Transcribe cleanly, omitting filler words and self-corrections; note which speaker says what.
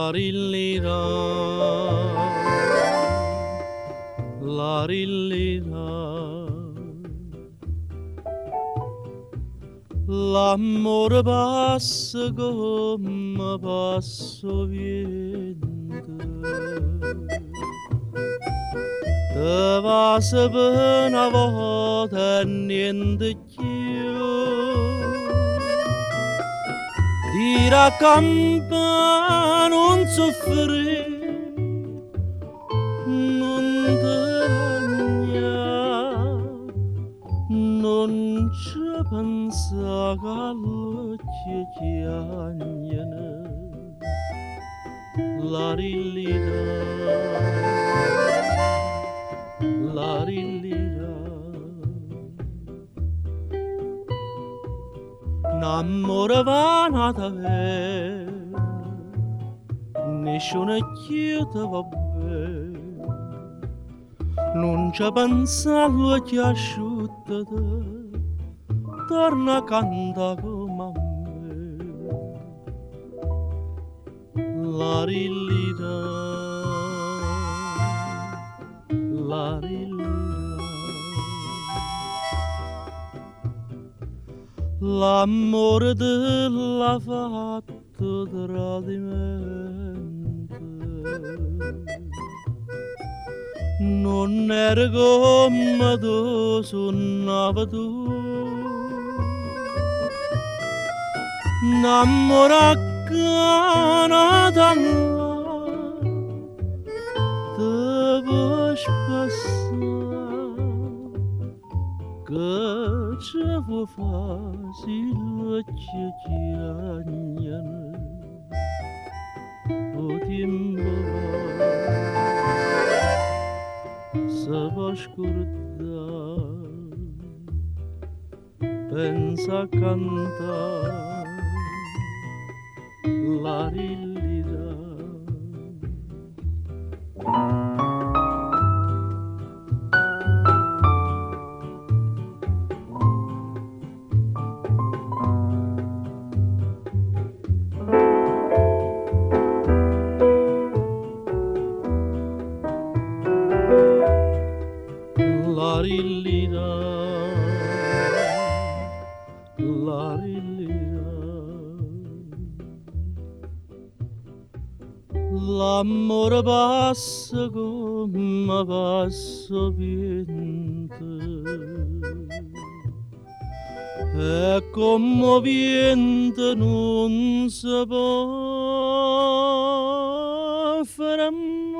Speaker 1: La rillira, la rillira, l'amore passa come passa vento, te va per una volta e niente più. Ti raccampa non soffrire, non te bagna, non ci pensa che l'occhio chiagnano. La rillira, la rillira, n'amore vana da me, nessuno più te va bene, non ci pensa l'occhio asciutto te, torna a cantare come a me. La rillira, la rillira, l'amore della fatto tradimento, non era come tu suonava tu, innamorata canata te vuoi passare, che ci vuoi fare se l'occhio chiagnano, o tempo va, se può scordare, pensa a cantare. La rillira, la rillira, la rillira. L'amore passa come passa vento, e come vento non si può fermare.